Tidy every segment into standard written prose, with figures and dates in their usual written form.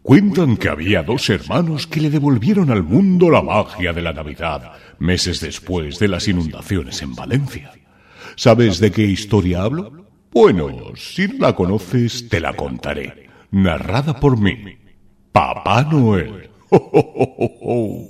Cuentan que había dos hermanos que le devolvieron al mundo la magia de la Navidad, meses después de las inundaciones en Valencia. ¿Sabes de qué historia hablo? Bueno, si no la conoces, te la contaré. Narrada por mí, Papá Noel. ¡Oh, oh, oh, oh, oh!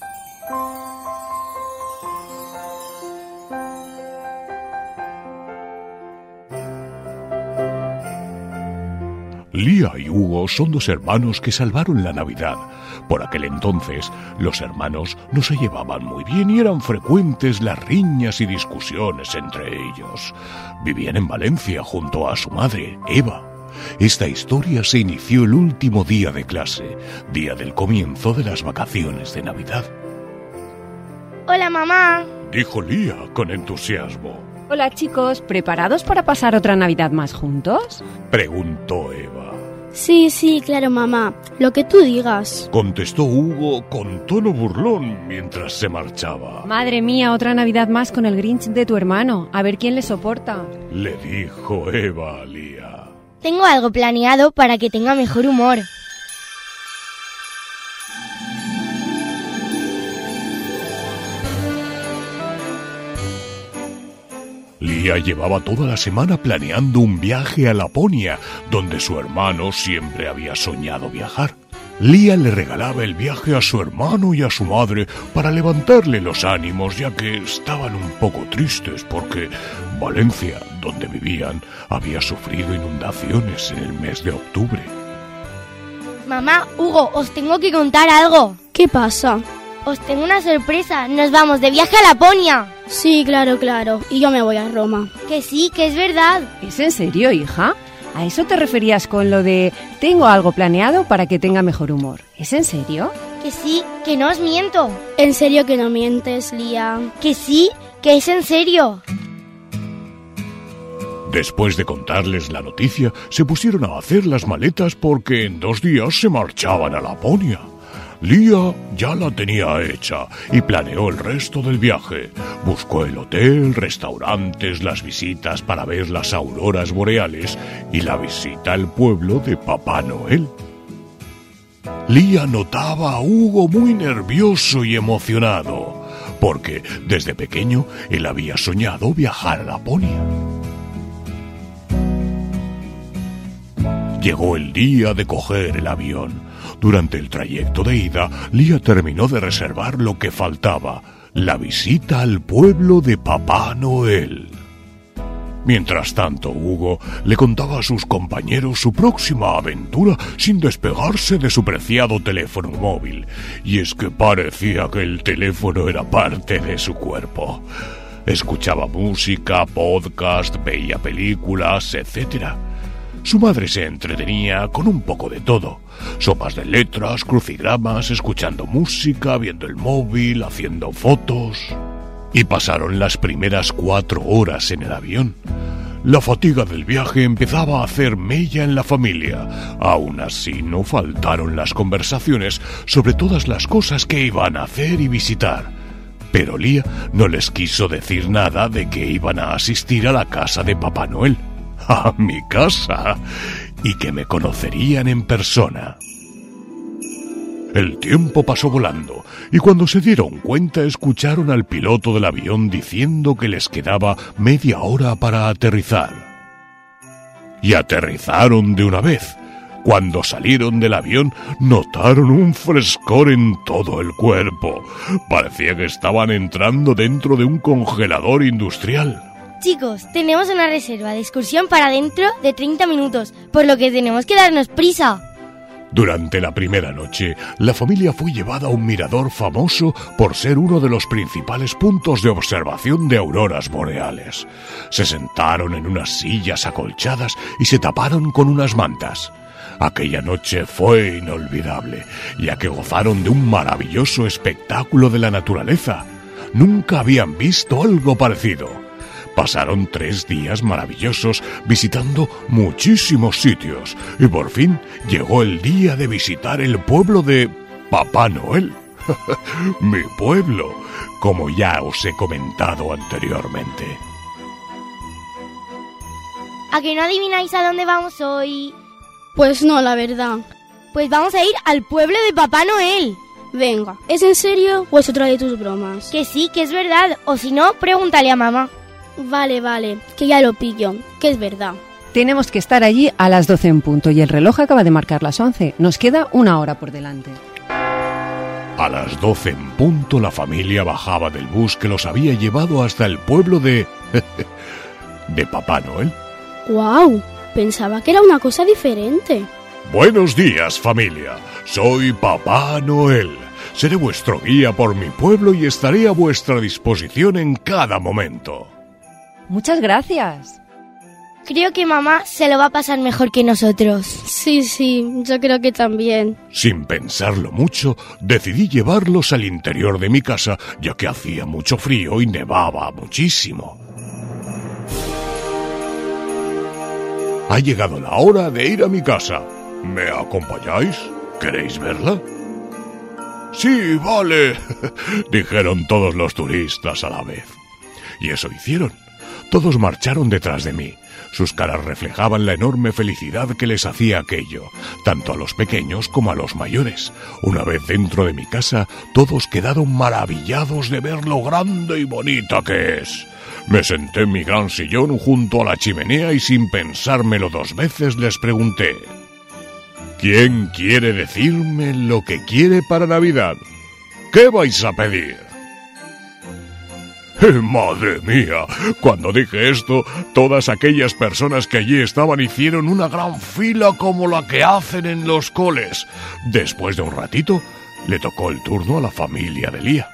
Lía y Hugo son dos hermanos que salvaron la Navidad. Por aquel entonces, los hermanos no se llevaban muy bien y eran frecuentes las riñas y discusiones entre ellos. Vivían en Valencia junto a su madre, Eva. Esta historia se inició el último día de clase, día del comienzo de las vacaciones de Navidad. Hola, mamá, dijo Lía con entusiasmo. Hola, chicos, ¿preparados para pasar otra Navidad más juntos? Preguntó Eva. Sí, claro, mamá. Lo que tú digas, contestó Hugo con tono burlón mientras se marchaba. Madre mía, otra Navidad más con el Grinch de tu hermano. A ver quién le soporta. Le dijo Eva a Lía. Tengo algo planeado para que tenga mejor humor. Lía llevaba toda la semana planeando un viaje a Laponia, donde su hermano siempre había soñado viajar. Lía le regalaba el viaje a su hermano y a su madre para levantarle los ánimos, ya que estaban un poco tristes porque Valencia, donde vivían, había sufrido inundaciones en el mes de octubre. Mamá, Hugo, os tengo que contar algo. ¿Qué pasa? Os tengo una sorpresa. Nos vamos de viaje a Laponia. Sí, claro. Y yo me voy a Roma. Que sí, que es verdad. ¿Es en serio, hija? ¿A eso te referías con lo de tengo algo planeado para que tenga mejor humor? ¿Es en serio? Que sí, que no os miento. ¿En serio que no mientes, Lía? Que sí, que es en serio. Después de contarles la noticia, se pusieron a hacer las maletas porque en 2 días se marchaban a Laponia. Lía ya la tenía hecha y planeó el resto del viaje. Buscó el hotel, restaurantes, las visitas para ver las auroras boreales y la visita al pueblo de Papá Noel. Lía notaba a Hugo muy nervioso y emocionado, porque desde pequeño él había soñado viajar a Laponia. Llegó el día de coger el avión. Durante el trayecto de ida, Lía terminó de reservar lo que faltaba, la visita al pueblo de Papá Noel. Mientras tanto, Hugo le contaba a sus compañeros su próxima aventura sin despegarse de su preciado teléfono móvil. Y es que parecía que el teléfono era parte de su cuerpo. Escuchaba música, podcast, veía películas, etc. Su madre se entretenía con un poco de todo. Sopas de letras, crucigramas, escuchando música, viendo el móvil, haciendo fotos. Y pasaron las primeras 4 horas en el avión. La fatiga del viaje empezaba a hacer mella en la familia. Aún así, no faltaron las conversaciones sobre todas las cosas que iban a hacer y visitar. Pero Lía no les quiso decir nada de que iban a asistir a la casa de Papá Noel. ¡A mi casa! Y que me conocerían en persona. El tiempo pasó volando, y cuando se dieron cuenta escucharon al piloto del avión diciendo que les quedaba media hora para aterrizar. Y aterrizaron de una vez. Cuando salieron del avión notaron un frescor en todo el cuerpo. Parecía que estaban entrando dentro de un congelador industrial. Chicos, tenemos una reserva de excursión para dentro de 30 minutos, por lo que tenemos que darnos prisa. Durante la primera noche, la familia fue llevada a un mirador famoso por ser uno de los principales puntos de observación de auroras boreales. Se sentaron en unas sillas acolchadas y se taparon con unas mantas. Aquella noche fue inolvidable, ya que gozaron de un maravilloso espectáculo de la naturaleza. Nunca habían visto algo parecido. Pasaron 3 días maravillosos visitando muchísimos sitios y por fin llegó el día de visitar el pueblo de Papá Noel. Mi pueblo, como ya os he comentado anteriormente. ¿A que no adivináis a dónde vamos hoy? Pues no, la verdad. Pues vamos a ir al pueblo de Papá Noel. Venga, ¿es en serio o es otra de tus bromas? Que sí, que es verdad. O si no, pregúntale a mamá. Vale, que ya lo pillo, que es verdad. Tenemos que estar allí a las 12 en punto y el reloj acaba de marcar las 11. Nos queda 1 hora por delante. A las 12 en punto la familia bajaba del bus que los había llevado hasta el pueblo de Papá Noel. ¡Guau! Pensaba que era una cosa diferente. Buenos días, familia. Soy Papá Noel. Seré vuestro guía por mi pueblo y estaré a vuestra disposición en cada momento. Muchas gracias. Creo que mamá se lo va a pasar mejor que nosotros. Sí, yo creo que también. Sin pensarlo mucho, decidí llevarlos al interior de mi casa, ya que hacía mucho frío y nevaba muchísimo. Ha llegado la hora de ir a mi casa. ¿Me acompañáis? ¿Queréis verla? Sí, vale, dijeron todos los turistas a la vez. Y eso hicieron. Todos marcharon detrás de mí. Sus caras reflejaban la enorme felicidad que les hacía aquello, tanto a los pequeños como a los mayores. Una vez dentro de mi casa, todos quedaron maravillados de ver lo grande y bonita que es. Me senté en mi gran sillón junto a la chimenea y sin pensármelo 2 veces les pregunté: ¿quién quiere decirme lo que quiere para Navidad? ¿Qué vais a pedir? ¡Madre mía! Cuando dije esto, todas aquellas personas que allí estaban hicieron una gran fila como la que hacen en los coles. Después de un ratito, le tocó el turno a la familia de Lía.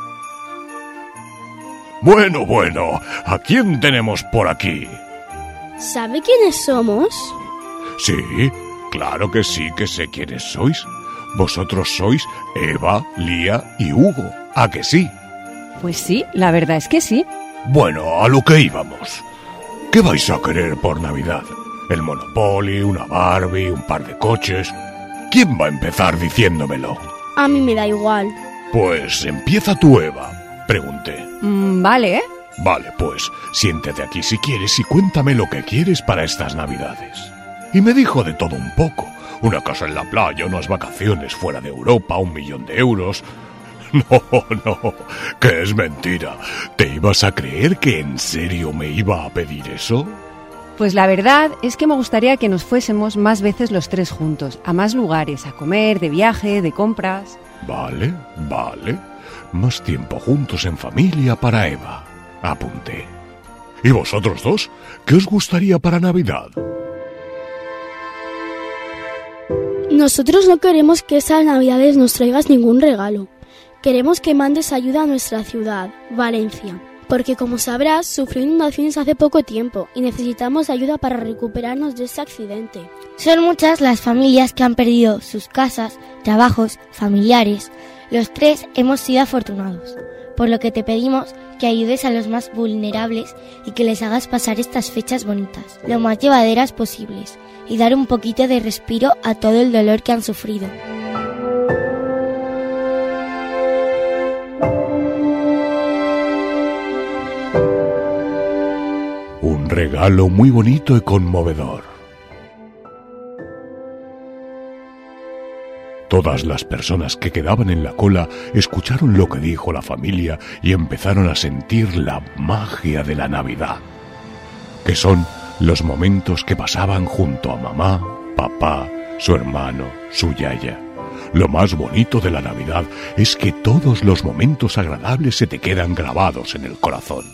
Bueno, ¿a quién tenemos por aquí? ¿Sabe quiénes somos? Sí, claro que sí que sé quiénes sois. Vosotros sois Eva, Lía y Hugo, ¿a que sí? Pues sí, la verdad es que sí. Bueno, a lo que íbamos. ¿Qué vais a querer por Navidad? ¿El Monopoly, una Barbie, un par de coches? ¿Quién va a empezar diciéndomelo? A mí me da igual. Pues empieza tú, Eva, pregunté. Vale, ¿eh? Vale, pues siéntate aquí si quieres y cuéntame lo que quieres para estas Navidades. Y me dijo de todo un poco. Una casa en la playa, unas vacaciones fuera de Europa, 1 millón de euros... No, que es mentira. ¿Te ibas a creer que en serio me iba a pedir eso? Pues la verdad es que me gustaría que nos fuésemos más veces los 3 juntos, a más lugares, a comer, de viaje, de compras. Vale. Más tiempo juntos en familia para Eva. Apunté. ¿Y vosotros 2? ¿Qué os gustaría para Navidad? Nosotros no queremos que esas Navidades nos traigas ningún regalo. Queremos que mandes ayuda a nuestra ciudad, Valencia, porque como sabrás, sufrió inundaciones hace poco tiempo y necesitamos ayuda para recuperarnos de ese accidente. Son muchas las familias que han perdido sus casas, trabajos, familiares. Los 3 hemos sido afortunados, por lo que te pedimos que ayudes a los más vulnerables y que les hagas pasar estas fechas bonitas, lo más llevaderas posibles, y dar un poquito de respiro a todo el dolor que han sufrido. Un regalo muy bonito y conmovedor. Todas las personas que quedaban en la cola escucharon lo que dijo la familia y empezaron a sentir la magia de la Navidad, que son los momentos que pasaban junto a mamá, papá, su hermano, su yaya. Lo más bonito de la Navidad es que todos los momentos agradables se te quedan grabados en el corazón.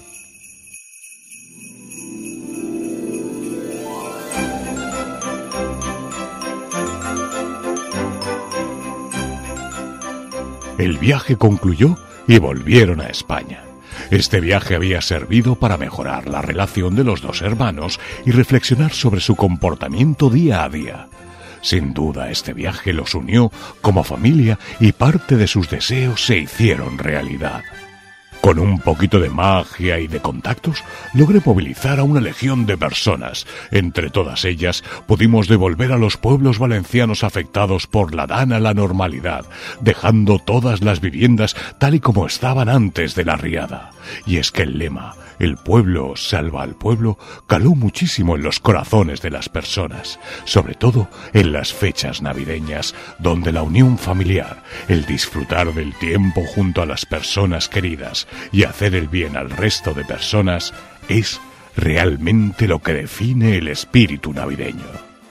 El viaje concluyó y volvieron a España. Este viaje había servido para mejorar la relación de los 2 hermanos y reflexionar sobre su comportamiento día a día. Sin duda, este viaje los unió como familia y parte de sus deseos se hicieron realidad. Con un poquito de magia y de contactos, logré movilizar a una legión de personas. Entre todas ellas, pudimos devolver a los pueblos valencianos afectados por la dana la normalidad, dejando todas las viviendas tal y como estaban antes de la riada. Y es que el lema, el pueblo salva al pueblo, caló muchísimo en los corazones de las personas, sobre todo en las fechas navideñas, donde la unión familiar, el disfrutar del tiempo junto a las personas queridas y hacer el bien al resto de personas es realmente lo que define el espíritu navideño.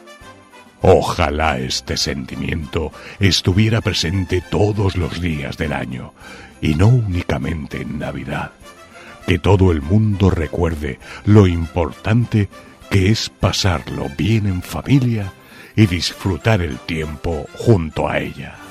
Ojalá este sentimiento estuviera presente todos los días del año y no únicamente en Navidad. Que todo el mundo recuerde lo importante que es pasarlo bien en familia y disfrutar el tiempo junto a ella.